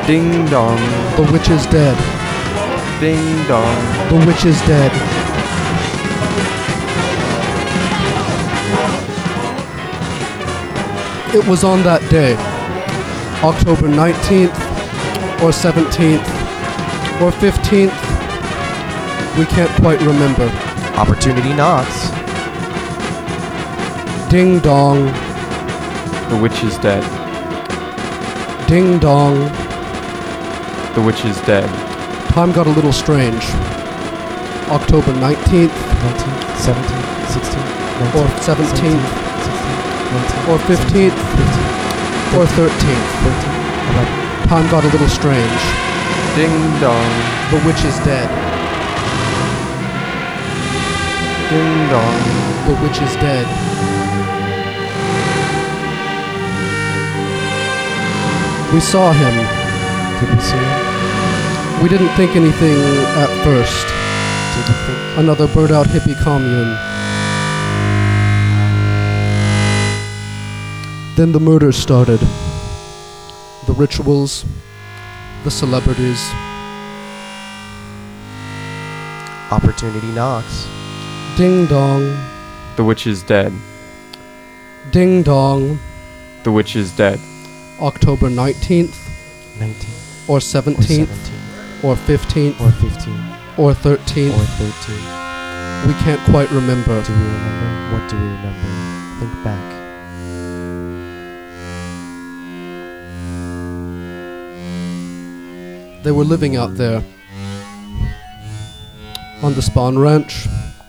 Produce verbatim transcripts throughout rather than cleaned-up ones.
Ding dong. The witch is dead. Ding dong. The witch is dead. It was on that day, October nineteenth, or seventeenth, or fifteenth. We can't quite remember. Opportunity knocks. Ding dong. The witch is dead. Ding dong. The witch is dead. Time got a little strange. October nineteenth, nineteenth, seventeenth, sixteenth, or seventeenth, or fifteenth, or thirteenth. Time got a little strange. Ding dong. The witch is dead. Ding dong. The witch is dead. We saw him. Did we see him? We didn't think anything at first. Did we think? Another burnt out hippie commune. Then the murders started. The rituals, the celebrities. Opportunity knocks. Ding dong. The witch is dead. Ding dong. The witch is dead. October nineteenth, nineteenth, or or seventeenth, seventeenth, or fifteenth, or fifteenth, or thirteenth. or thirteenth. We can't quite remember. Do we remember? What do we remember? Think back. They were living out there on the Spawn Ranch,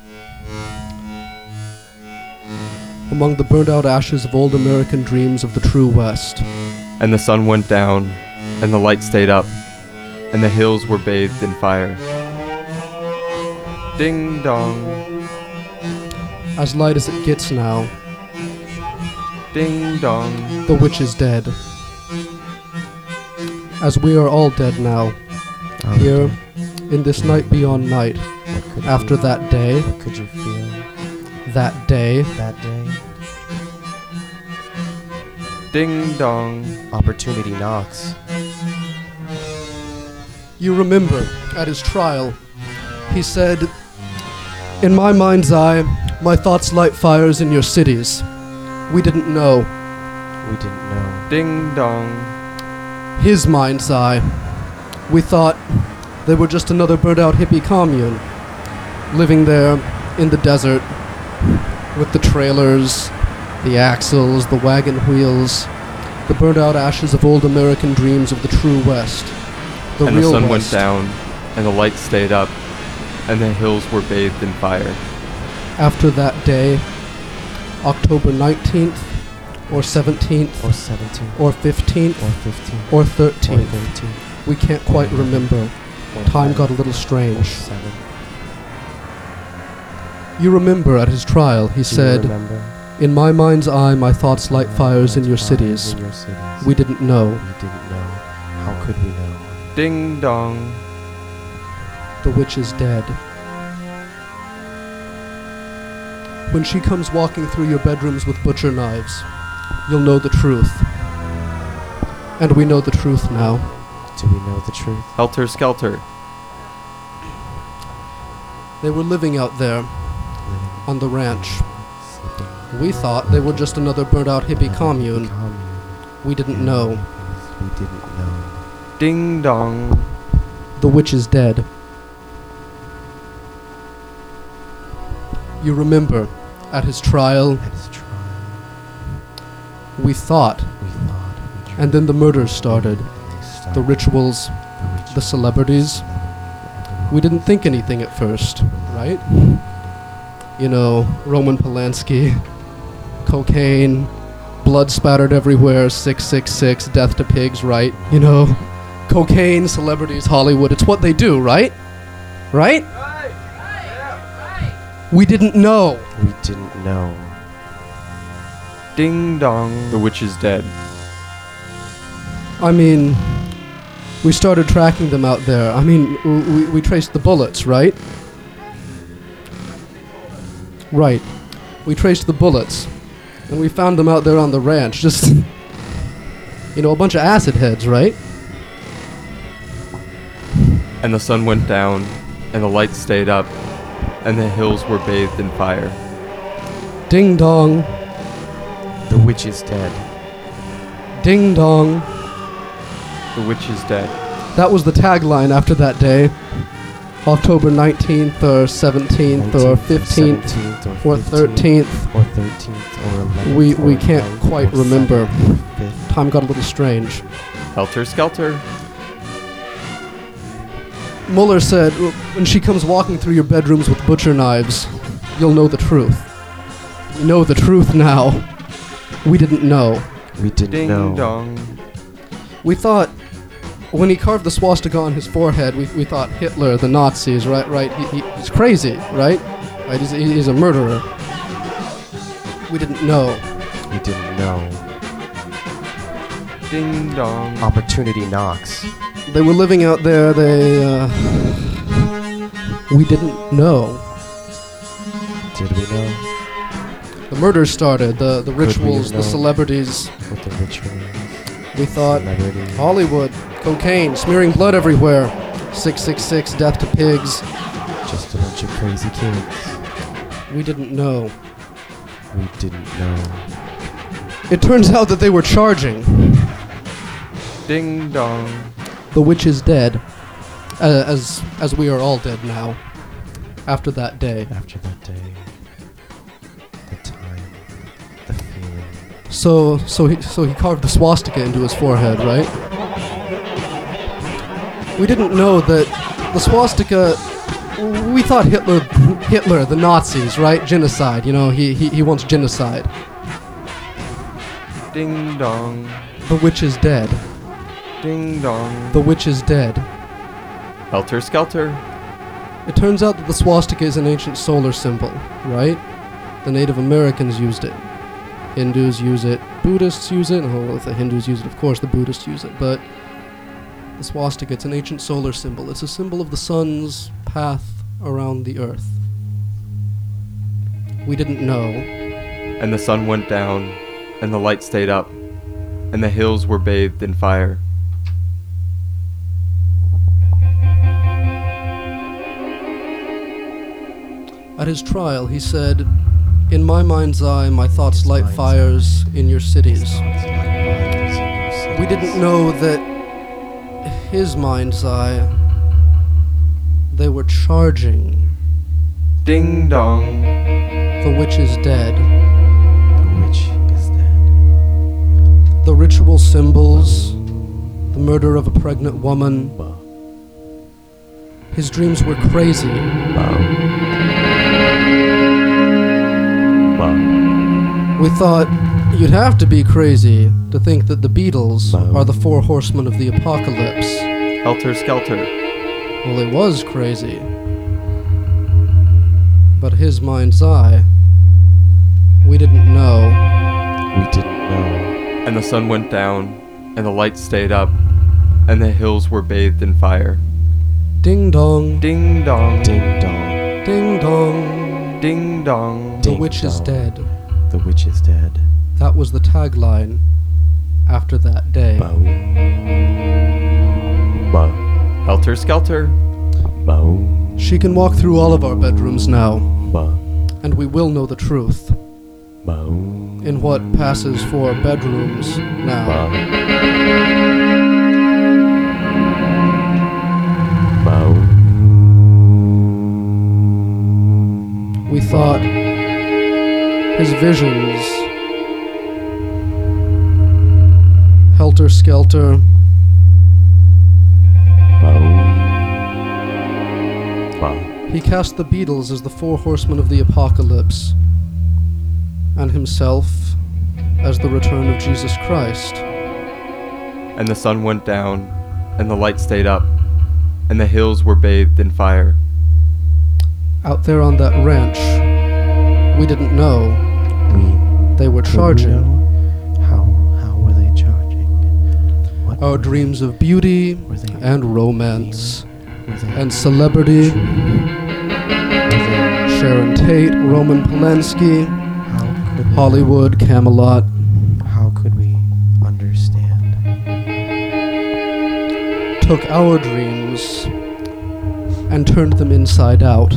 among the burnt out ashes of old American dreams of the true West. And the sun went down, and the light stayed up, and the hills were bathed in fire. Ding dong. As light as it gets now, Ding dong. the witch is dead. As we are all dead now, Oh, here in this night beyond night, what could after be? that day, What could you feel that day, that day? Ding dong. Opportunity knocks. you remember at his trial, he said, "In my mind's eye, my thoughts light fires in your cities. We didn't know." We didn't know. Ding dong. His mind's eye. We thought they were just another burnt out hippie commune, living there in the desert with the trailers, the axles, the wagon wheels, the burnt out ashes of old American dreams of the true West. The And the real sun West. went down, and the light stayed up, and the hills were bathed in fire. After that day, October nineteenth, or seventeenth, Or seventeenth, or fifteenth, or fifteenth, or or thirteenth. thirteenth, We can't quite remember. or Time got a eleven, little or strange. seven. You remember at his trial, he Do you said, remember? "In my mind's eye, my thoughts light fires in your Fires cities. in your cities. We didn't know." We didn't know. How could we know? Ding dong. The witch is dead. When she comes walking through your bedrooms with butcher knives, you'll know the truth. And we know the truth now. Do we know the truth? Helter skelter. They were living out there Living, on the ranch. sleeping. We thought they were just another burnt out hippie commune. Commune. We didn't know. We didn't know. Ding dong. The witch is dead. You remember, at his trial, At his trial, we thought, we thought we and then the murders started. and they started. The rituals, the, rituals, the celebrities. celebrities, We didn't think anything at first, right? You know, Roman Polanski, cocaine, blood spattered everywhere, six six six, death to pigs, right? You know, cocaine, celebrities, Hollywood, it's what they do, right? Right? We didn't know. We didn't know. Ding dong. The witch is dead. I mean, we started tracking them out there. I mean, w- we, we traced the bullets, right? Right. We traced the bullets. And we found them out there on the ranch. Just, you know, a bunch of acid heads, right? And the sun went down, and the light stayed up, and the hills were bathed in fire. Ding dong, The witch is dead. ding dong. The witch is dead. That was the tagline after that day. October nineteenth or seventeenth or nineteenth, fifteenth seventeenth, or fifteenth, thirteenth. or thirteenth or eleventh. We, or we can't ninth quite or remember. seventh or fifth. Time got a little strange. Helter Skelter. Muller said, when she comes walking through your bedrooms with butcher knives, you'll know the truth. We know the truth now. We didn't know. We didn't Ding know. dong. We thought, when he carved the swastika on his forehead, we, we thought Hitler, the Nazis, right, right, he, he, he's crazy, right? Right, he's, he's a murderer. We didn't know. We didn't know. Ding dong. Opportunity knocks. They were living out there, they, uh... We didn't know. Did we know? The murders started, the, the Could we rituals, have the known? celebrities. What the rituals? We thought, Celebrity. Hollywood, cocaine, smearing blood everywhere. six six six, death to pigs. Just a bunch of crazy kids. We didn't know. We didn't know. It turns out that they were charging. Ding dong. The witch is dead. Uh, as as we are all dead now. After that day. After that day, the time, the feeling. So so he so he carved the swastika into his forehead, right? We didn't know that the swastika. We thought Hitler, Hitler, the Nazis, right? Genocide. You know, he he, he wants genocide. Ding dong. The witch is dead. Ding dong. The witch is dead. Helter Skelter. It turns out that the swastika is an ancient solar symbol, right? The Native Americans used it. Hindus use it. Buddhists use it. Oh, if the Hindus use it, of course the Buddhists use it. But the swastika, it's an ancient solar symbol. It's a symbol of the sun's path around the earth. We didn't know. And the sun went down, and the light stayed up, and the hills were bathed in fire. At his trial, he said, "In my mind's eye, my thoughts light Mind's fires in your cities." Thoughts like fires in your cities. We didn't know that his mind's eye, they were charging. Ding dong. The witch is dead. The witch is dead. The ritual symbols, the murder of a pregnant woman. Bow. His dreams were crazy. Bow. Bow. We thought you'd have to be crazy to think that the Beatles Bow. are the four horsemen of the apocalypse. Helter Skelter. Well, it was crazy. But his mind's eye, we didn't know. We didn't know. And the sun went down, and the light stayed up, and the hills were bathed in fire. Ding dong, Ding dong. Ding dong. ding dong. Ding dong. The Ding witch is dong. dead. The witch is dead. That was the tagline after that day. Bow. Bow. Helter Skelter. Bow. She can walk through all of our bedrooms now, Bow. and we will know the truth Bow. in what passes for bedrooms now. Bow. Bow. We thought his visions, helter skelter, Bow. Bow. he cast the Beatles as the four horsemen of the apocalypse, and himself as the return of Jesus Christ. And the sun went down, and the light stayed up, and the hills were bathed in fire. Out there on that ranch, we didn't know We they were could we charging. know? How how were they charging? What Our were dreams of beauty Were they and romance Were they and celebrity. Were they Sharon Tate, Roman Polanski, How could we Hollywood, Camelot. How could we understand? Took our dreams and turned them inside out.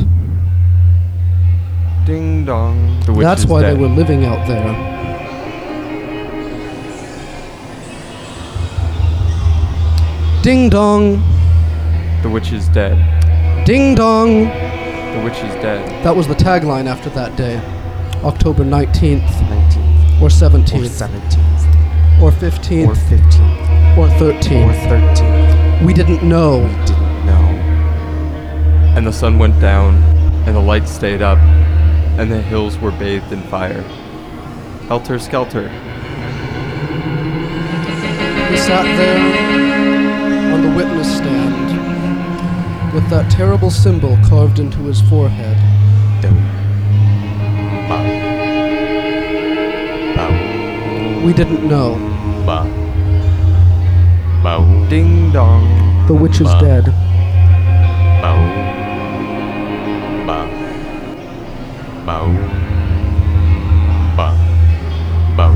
Ding dong. The witch That's is why dead. they were living out there. Ding dong, The witch is dead. ding dong. The witch is dead. That was the tagline after that day. October nineteenth, nineteenth, or or seventeenth, seventeenth, or or fifteenth, fifteenth, or or thirteenth. thirteenth. We didn't know. We didn't know. And the sun went down, and the lights stayed up, and the hills were bathed in fire. Helter skelter. He sat there on the witness stand with that terrible symbol carved into his forehead. Dum. Ba. Ba. We didn't know. Ba. Ba. Ding dong. The witch is Ba. dead. Ba. Ba. Ba. Ba. Ba.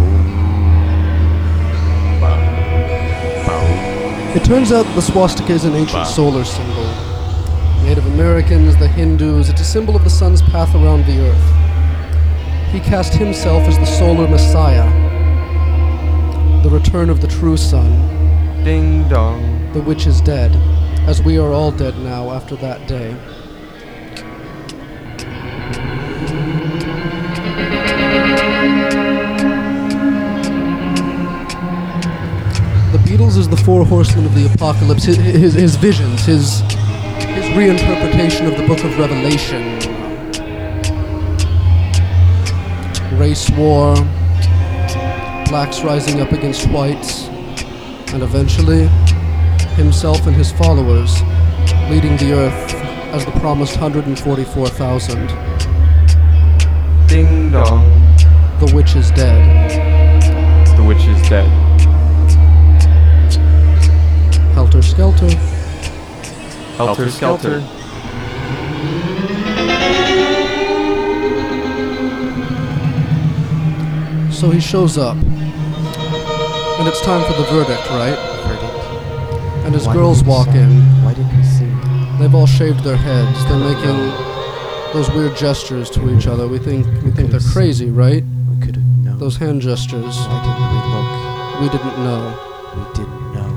Ba. Ba. It turns out the swastika is an ancient Ba. solar symbol. Native Americans, the Hindus, it's a symbol of the sun's path around the earth. He cast himself as the solar messiah, the return of the true sun. Ding dong. The witch is dead, as we are all dead now after that day. The Beatles is the four horsemen of the apocalypse, his, his, his visions, his, his reinterpretation of the book of Revelation. Race war, blacks rising up against whites, and eventually, himself and his followers leading the earth as the promised one hundred forty-four thousand. Ding dong. The witch is dead. The witch is dead. Helter skelter. Helter skelter. So he shows up. And it's time for the verdict, right? Verdict. And his Why girls didn't we walk say- in. Why didn't we see? They've all shaved their heads. They're making those weird gestures to each other. We think we think they're crazy, right? We could have known. Those hand gestures. Why didn't we look? We didn't know. We didn't know.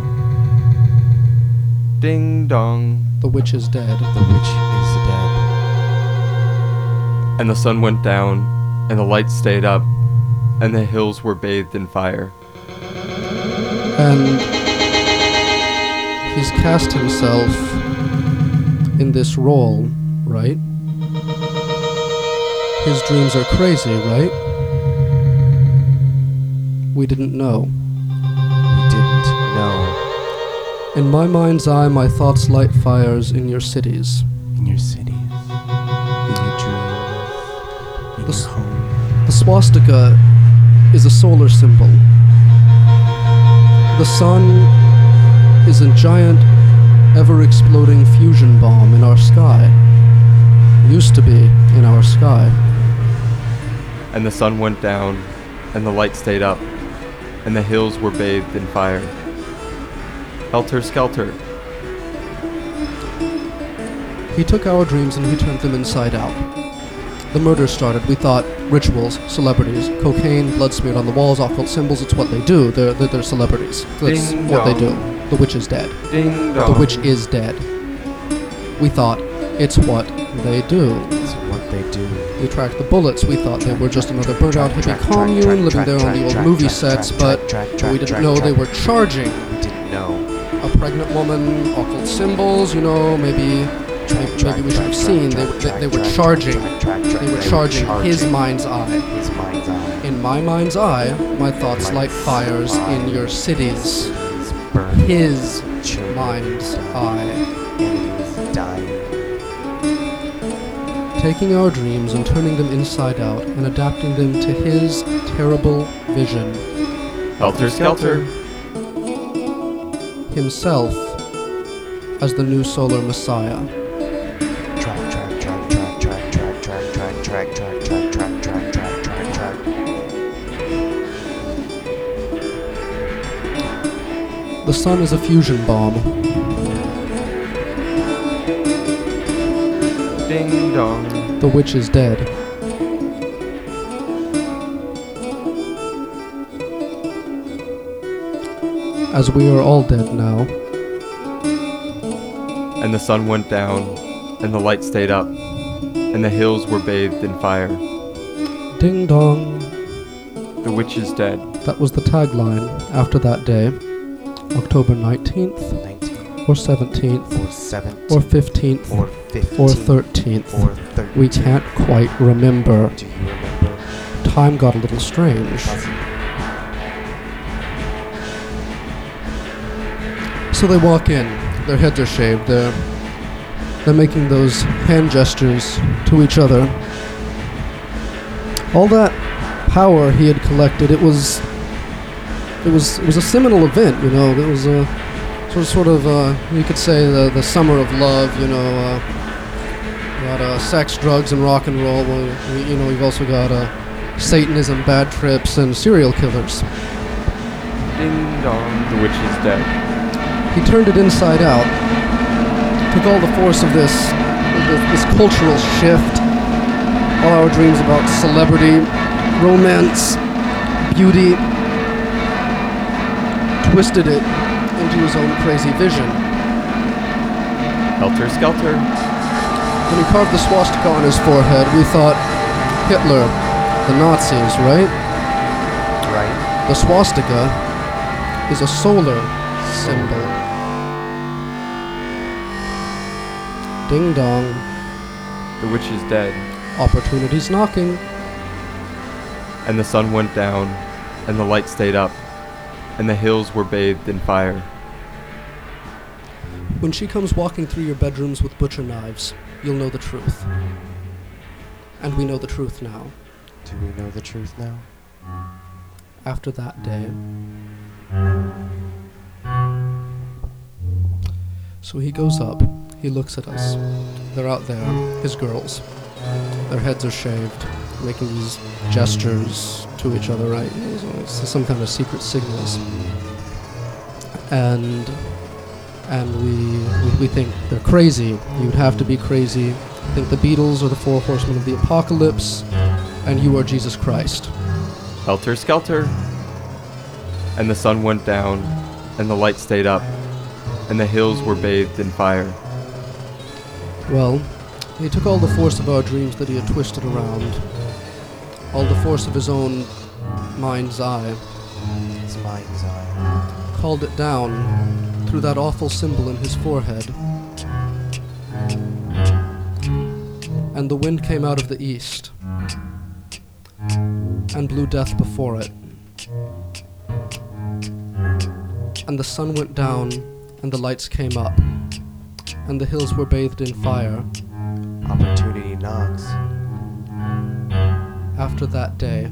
Ding dong. The witch is dead. The witch is dead. And the sun went down, and the lights stayed up, and the hills were bathed in fire. And he's cast himself in this role, right? His dreams are crazy, right? We didn't know. We didn't know. In my mind's eye, my thoughts light fires in your cities. In your cities. In your dreams. In The s- your home. The swastika is a solar symbol. The sun is a giant, ever-exploding fusion bomb in our sky. Used to be in our sky. And the sun went down, and the light stayed up, and the hills were bathed in fire. Helter skelter. He took our dreams and he turned them inside out. The murders started. We thought rituals, celebrities, cocaine, blood smeared on the walls, occult symbols, it's what they do. They're, they're, they're celebrities. That's Ding what they do. dong. The witch is dead. Ding The dong. witch is dead. We thought it's what they do. It's what they do. We tracked the bullets. We thought they were just another burnt out hippie Track, track, commune track, living track, there on track, the old track, movie track, sets, track, but track, track, we didn't track, know track. they were charging We didn't know. a pregnant woman, occult symbols, you know, maybe maybe, maybe we should have seen. They, they, they were charging. They were charging his mind's eye. His mind's eye. In my mind's eye, my thoughts light fires in your cities. Cities burn. His Children mind's die. eye. Enemies dying. Taking our dreams and turning them inside out and adapting them to his terrible vision. Helter skelter. Himself as the new solar messiah. Track, track, track, track, track, track, track, track, track, track, track, track, track, track, track, track. The sun is a fusion bomb. Ding dong. The witch is dead. As we are all dead now. And the sun went down, and the light stayed up, and the hills were bathed in fire. Ding dong. The witch is dead. That was the tagline after that day. October nineteenth, nineteenth, or seventeenth, or seventeenth, or fifteenth, or fifteenth, or thirteenth. or thirteenth. We can't quite remember. Do you remember? Time got a little strange. So they walk in. Their heads are shaved. They're, they're making those hand gestures to each other. All that power he had collected, it was it was it was a seminal event, you know. It was a sort of, sort of uh, you could say the the summer of love, you know. Uh, you got uh, sex, drugs, and rock and roll. Well, we, you know, we've also got uh, Satanism, bad trips, and serial killers. Ding dong. The witch is dead. He turned it inside out. Took all the force of this this, this cultural shift. All our dreams about celebrity, romance, beauty, twisted it into his own crazy vision. Helter skelter. When he carved the swastika on his forehead, we thought Hitler, the Nazis, right? Right. The swastika is a solar symbol. Ding dong. The witch is dead. Opportunity's knocking. And the sun went down, and the light stayed up, and the hills were bathed in fire. When she comes walking through your bedrooms with butcher knives, you'll know the truth. And we know the truth now. Do we know the truth now? After that day. So he goes up, he looks at us. They're out there, his girls. Their heads are shaved, making these gestures to each other, right? It's some kind of secret signals. And and we, we we think they're crazy. You'd have to be crazy. Think the Beatles are the four horsemen of the apocalypse, and you are Jesus Christ. Helter skelter. And the sun went down, and the light stayed up, and the hills were bathed in fire. Well, he took all the force of our dreams that he had twisted around, all the force of his own mind's eye, His mind's eye. called it down through that awful symbol in his forehead. And the wind came out of the east and blew death before it. And the sun went down and the lights came up and the hills were bathed in fire. Opportunity knocks. After that day,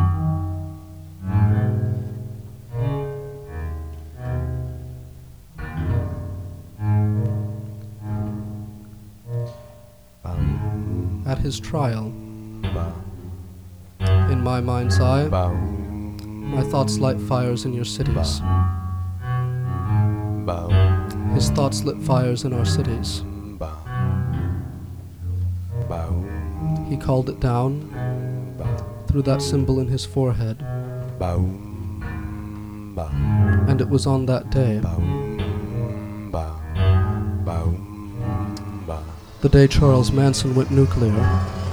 Boom. at his trial, Boom. in my mind's eye, Boom. my thoughts light fires in your cities. Boom. His thoughts lit fires in our cities. Boom. Boom. He called it down through that symbol in his forehead, Boom. Boom. and it was on that day, Boom. Boom. Boom. the day Charles Manson went nuclear,